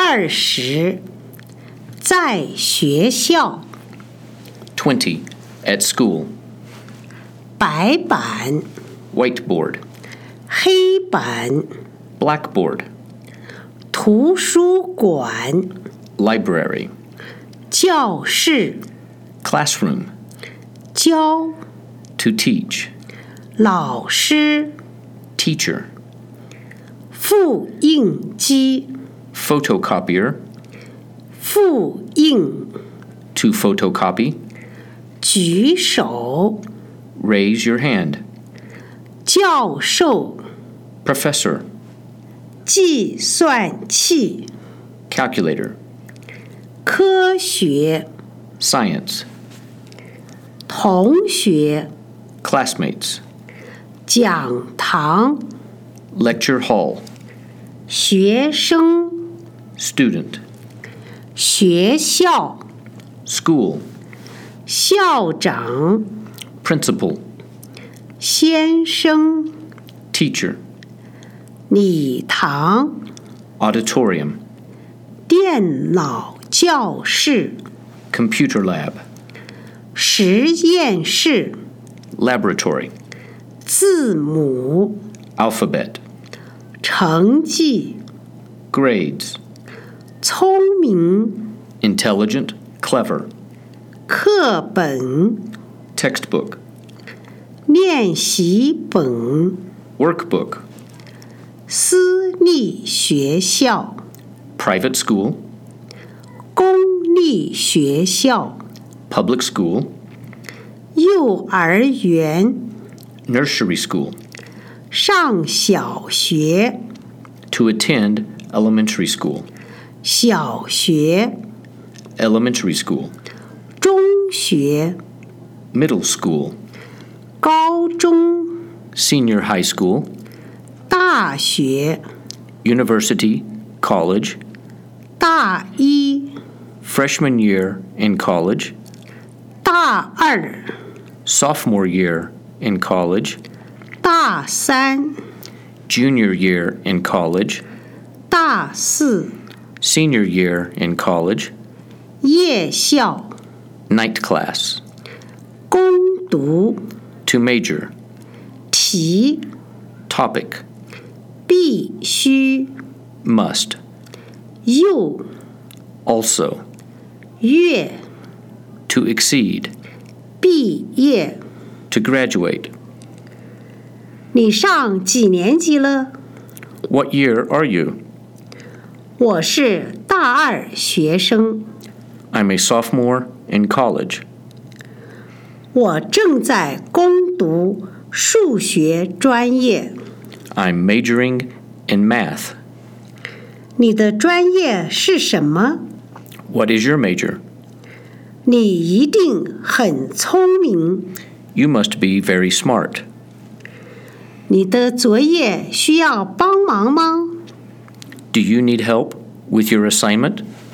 20在学校。 20 at school. 白板、 Whiteboard. 黑板、 Blackboard. 图书馆、 Library. 教室、 Classroom. 教、 To teach. 老师、 Teacher. 复印机、 Photocopier. 复印、 To photocopy. 举手、 Raise your hand. 教授、 Professor. 计算器、 Calculator. 科学、 Science. 同学、 Classmates. 讲堂、 Lecture hall. 学生、 Student. 学校、 School. 校长、 Principal. 先生、 Teacher. 礼堂、 Auditorium. 电脑教室、 Computer lab. 实验室、 Laboratory. 字母、 Alphabet. 成绩、 Grades. 聪明、 Intelligent. Clever. 课本、 Textbook. 练习本、 Workbook. 私立学校、 Private school. 公立学校、 Public school. 幼儿园、 Nursery school. 上小学、 To attend elementary school. 小学、 Elementary school. 中学、 Middle school. 高中、 Senior high school. 大学、 University. College. 大一、 Freshman year in college. 大二、 Sophomore year in college. 大三、 Junior year in college. 大四、 Senior year in college. 夜校、 Night class. 攻读、 To major. 题、 Topic. 必须、 Must. 又、 Also. 月、 To exceed. 毕业。 To graduate. 你上几年级了？ What year are you? 我是大二学生， I'm a sophomore in college. 我正在攻读数学专业。 I'm majoring in math. 你的专业是什么？ What is your major? 你一定很聪明。 You must be very smart. 你的作业需要帮忙吗？ Do you need help with your assignment?